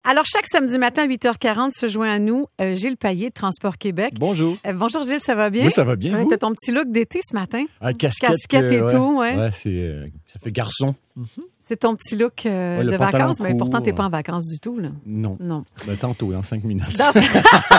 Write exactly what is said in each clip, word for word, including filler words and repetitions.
Alors, chaque samedi matin à huit heures quarante se joint à nous euh, Gilles Payet de Transport Québec. Bonjour. Euh, bonjour Gilles, ça va bien? Oui, ça va bien. Ouais, vous? t'as ton petit look d'été ce matin. Un casquette. Casquette et euh, tout, ouais. Ouais, c'est, euh, ça fait garçon. Mm-hmm. C'est ton petit look euh, ouais, de pantalon vacances, mais court, pourtant, t'es pas en vacances du tout, là. Non. Non. Ben, tantôt, dans cinq minutes. Dans... tu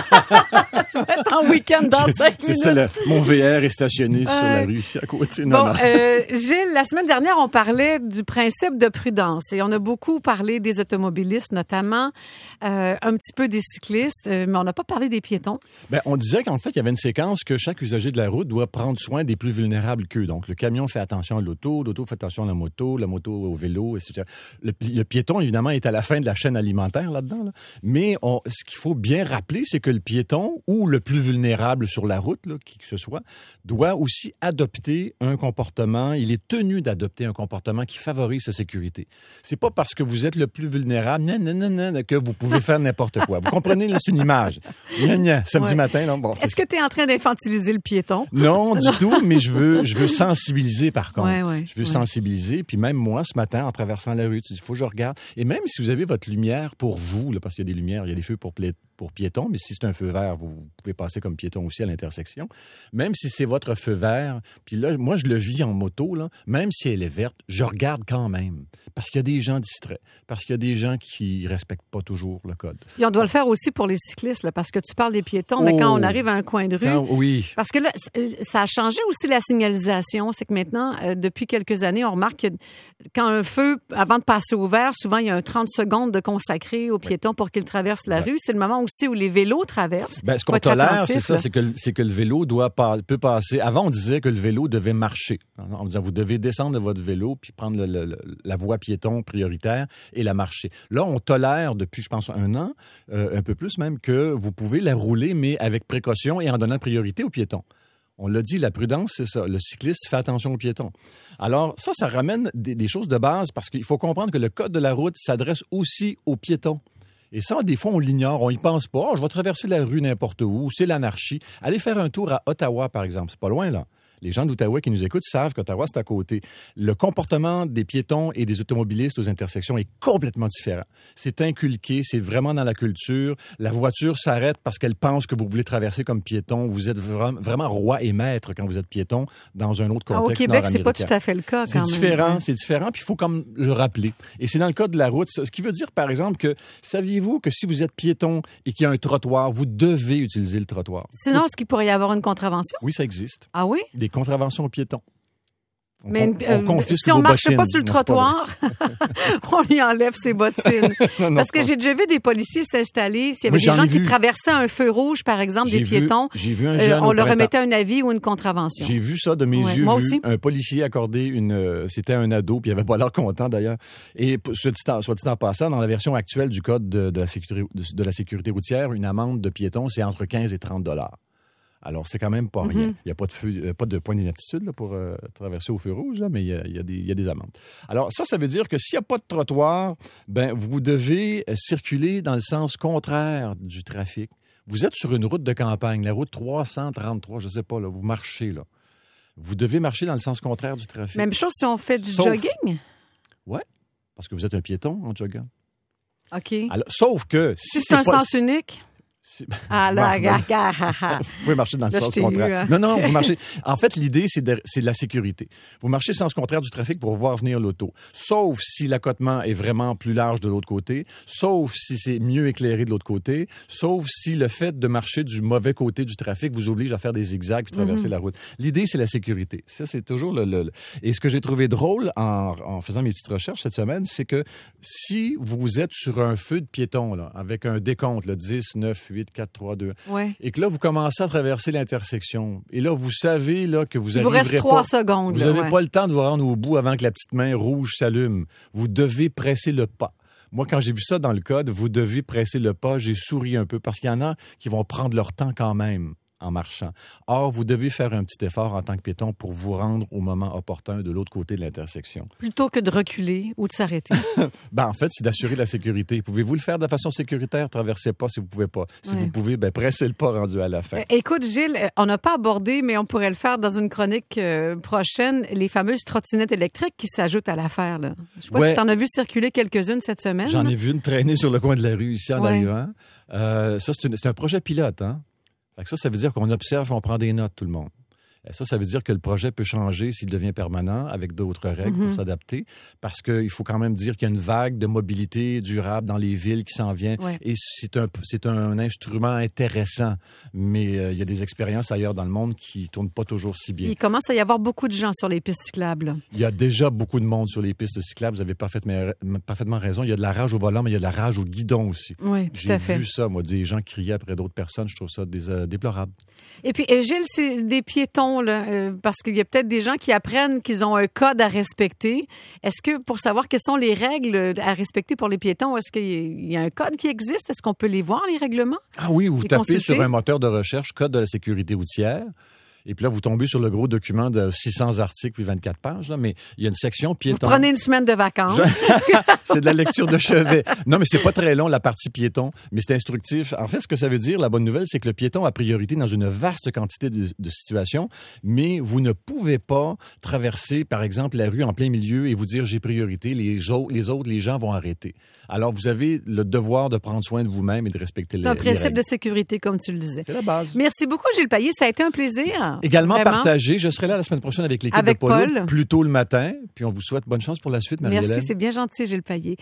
vas être en week-end dans cinq c'est minutes. ça, le, mon V R est stationné euh... sur la rue ici à côté. Non, bon, non. Euh, Gilles, la semaine dernière, on parlait du principe de prudence et on a beaucoup parlé des automobilistes, notamment euh, un petit peu des cyclistes, euh, mais on n'a pas parlé des piétons. Ben, on disait qu'en fait, il y avait une séquence que chaque usager de la route doit prendre soin des plus vulnérables qu'eux. Donc, le camion fait attention à l'auto, l'auto fait attention à la moto, la moto au vélo, et cetera. Le, le piéton, évidemment, est à la fin de la chaîne alimentaire là-dedans. Là. Mais on, ce qu'il faut bien rappeler, c'est que le piéton, ou le plus vulnérable sur la route, là, qui que ce soit, doit aussi adopter un comportement, il est tenu d'adopter un comportement qui favorise sa sécurité. C'est pas parce que vous êtes le plus vulnérable nan, nan, nan, nan, que vous pouvez faire n'importe quoi. Vous comprenez, là, c'est une image. Gna, gna, samedi ouais. matin, là, bon, Est-ce que tu es en train d'infantiliser le piéton? Non, du tout, mais je veux, je veux sensibiliser par contre. Ouais, ouais, je veux ouais. sensibiliser, puis même moi, ce matin, en traversant la rue, il faut que je regarde. Et même si vous avez votre lumière pour vous, là, parce qu'il y a des lumières, il y a des feux pour, pla- pour piétons, mais si c'est un feu vert, vous, vous pouvez passer comme piéton aussi à l'intersection. Même si c'est votre feu vert, puis là, moi, je le vis en moto, là, même si elle est verte, je regarde quand même. Parce qu'il y a des gens distraits, parce qu'il y a des gens qui respectent pas toujours le code. Et on doit le faire aussi pour les cyclistes, là, parce que tu parles des piétons, mais Oh. quand on arrive à un coin de rue... Quand, oui. Parce que là, ça a changé aussi la signalisation. C'est que maintenant, euh, depuis quelques années, on remarque que quand un feu, avant de passer au vert, souvent, il y a un trente secondes de consacré aux piétons oui. pour qu'ils traversent la ouais. rue. C'est le moment aussi où les vélos traversent. Ben, ce qu'on tolère, c'est ça, c'est que, c'est que le vélo doit pas, peut passer. Avant, on disait que le vélo devait marcher. On disait, vous devez descendre de votre vélo puis prendre le, le, la voie piéton prioritaire et la marcher. Là, on tolère depuis, je pense, un an, euh, un peu plus même, que vous pouvez la rouler, mais avec précaution et en donnant priorité aux piétons. On l'a dit, la prudence, c'est ça. Le cycliste fait attention aux piétons. Alors, ça, ça ramène des, des choses de base parce qu'il faut comprendre que le code de la route s'adresse aussi aux piétons. Et ça, des fois, on l'ignore, on y pense pas. Oh, je vais traverser la rue n'importe où, c'est l'anarchie. Allez faire un tour à Ottawa, par exemple. C'est pas loin, là. Les gens d'Ottawa qui nous écoutent savent qu'Ottawa, c'est à côté. Le comportement des piétons et des automobilistes aux intersections est complètement différent. C'est inculqué, c'est vraiment dans la culture. La voiture s'arrête parce qu'elle pense que vous voulez traverser comme piéton. Vous êtes vraiment, vraiment roi et maître quand vous êtes piéton dans un autre contexte nord-américain. Au Québec, c'est pas tout à fait le cas quand c'est même. Différent, ouais. C'est différent, puis il faut comme le rappeler. Et c'est dans le cas de la route, ce qui veut dire, par exemple, que saviez-vous que si vous êtes piéton et qu'il y a un trottoir, vous devez utiliser le trottoir? Sinon, est-ce qu'il pourrait y avoir une contravention? Oui, ça existe. Ah oui? Des contraventions aux piétons. On, mais on, on si on ne marche pas sur le trottoir, on lui enlève ses bottines. non, non, Parce que pas. j'ai déjà vu des policiers s'installer. S'il y avait oui, des gens qui vu. traversaient un feu rouge, par exemple, j'ai des vu, piétons, j'ai vu un jeune euh, on leur printemps. remettait un avis ou une contravention. J'ai vu ça de mes ouais, yeux. Moi vu aussi. Un policier accorder une... Euh, c'était un ado, puis il avait pas l'air content d'ailleurs. Et soit dit en, soit dit en passant, dans la version actuelle du Code de, de, la, sécurité, de, de la sécurité routière, une amende de piéton, c'est entre quinze et trente dollars. Alors, c'est quand même pas rien. Mm-hmm. Il n'y a pas de, feu, pas de point d'inaptitude là, pour euh, traverser au feu rouge, là, mais il y, a, il, y a des, il y a des amendes. Alors, ça, ça veut dire que s'il n'y a pas de trottoir, ben, vous devez circuler dans le sens contraire du trafic. Vous êtes sur une route de campagne, la route trois cent trente-trois, je ne sais pas, là, vous marchez, là. Vous devez marcher dans le sens contraire du trafic. Même chose si on fait du sauf, jogging? Oui, parce que vous êtes un piéton en joggant. OK. Alors, sauf que... Si, si c'est, c'est un pas, sens unique... Ah là, regarde. Vous pouvez marcher dans le là, sens contraire. Eu, hein? Non, non, vous marchez. En fait, l'idée, c'est de, c'est de la sécurité. Vous marchez sens contraire du trafic pour voir venir l'auto. Sauf si l'accotement est vraiment plus large de l'autre côté, sauf si c'est mieux éclairé de l'autre côté, sauf si le fait de marcher du mauvais côté du trafic vous oblige à faire des zigzags puis traverser mm-hmm. la route. L'idée, c'est la sécurité. Ça, c'est toujours le... le, le... Et ce que j'ai trouvé drôle en, en faisant mes petites recherches cette semaine, c'est que si vous êtes sur un feu de piéton, là, avec un décompte, là, dix, neuf, huit, quatre, trois, deux. Ouais. Et que là, vous commencez à traverser l'intersection. Et là, vous savez là, que vous Il vous reste trois pas, secondes. Vous n'avez ouais. pas le temps de vous rendre au bout avant que la petite main rouge s'allume. Vous devez presser le pas. Moi, quand j'ai vu ça dans le code, vous devez presser le pas, j'ai souri un peu parce qu'il y en a qui vont prendre leur temps quand même en marchant. Or, vous devez faire un petit effort en tant que piéton pour vous rendre au moment opportun de l'autre côté de l'intersection. Plutôt que de reculer ou de s'arrêter. Ben, en fait, c'est d'assurer la sécurité. Pouvez-vous le faire de façon sécuritaire? Traversez pas si vous pouvez pas. Si ouais. vous pouvez, ben, pressez le pas rendu à la fin. Euh, écoute, Gilles, on n'a pas abordé, mais on pourrait le faire dans une chronique euh, prochaine, les fameuses trottinettes électriques qui s'ajoutent à l'affaire, là. Je sais pas ouais. si tu en as vu circuler quelques-unes cette semaine. J'en là. ai vu une traîner sur le coin de la rue ici en ouais. arrivant. Euh, ça, c'est, une, c'est un projet pilote, hein? Fait que ça, ça veut dire qu'on observe, on prend des notes, tout le monde. Et ça, ça veut dire que le projet peut changer s'il devient permanent avec d'autres règles mm-hmm. pour s'adapter, parce qu'il faut quand même dire qu'il y a une vague de mobilité durable dans les villes qui s'en vient. Ouais. Et c'est un, c'est un instrument intéressant, mais euh, il y a des expériences ailleurs dans le monde qui ne tournent pas toujours si bien. Il commence à y avoir beaucoup de gens sur les pistes cyclables. Il y a déjà beaucoup de monde sur les pistes cyclables. Vous avez parfaitement, parfaitement raison. Il y a de la rage au volant, mais il y a de la rage au guidon aussi. Oui, tout J'ai à fait. vu ça, moi, des gens crier après d'autres personnes. Je trouve ça dés, euh, déplorable. Et puis, Gilles, c'est des piétons, là, euh, parce qu'il y a peut-être des gens qui apprennent qu'ils ont un code à respecter. Est-ce que, pour savoir quelles sont les règles à respecter pour les piétons, est-ce qu'il y a un code qui existe? Est-ce qu'on peut les voir, les règlements? Ah oui, vous tapez consulter? Sur un moteur de recherche, code de la sécurité routière. Et puis là, vous tombez sur le gros document de six cents articles puis vingt-quatre pages. Là, mais il y a une section piéton. Vous prenez une semaine de vacances. Je... c'est de la lecture de chevet. Non, mais c'est pas très long, la partie piéton, mais c'est instructif. En fait, ce que ça veut dire, la bonne nouvelle, c'est que le piéton a priorité dans une vaste quantité de, de situations, mais vous ne pouvez pas traverser, par exemple, la rue en plein milieu et vous dire « j'ai priorité, les, jo- les autres, les gens vont arrêter ». Alors, vous avez le devoir de prendre soin de vous-même et de respecter les, les règles. C'est un principe de sécurité, comme tu le disais. C'est la base. Merci beaucoup, Gilles Payet. Ça a été un plaisir. Également Vraiment. partagé. Je serai là la semaine prochaine avec l'équipe avec de Polo, Paul. Plus tôt le matin. Puis on vous souhaite bonne chance pour la suite, Marie-Hélène. Merci, c'est bien gentil, Gilles Payet.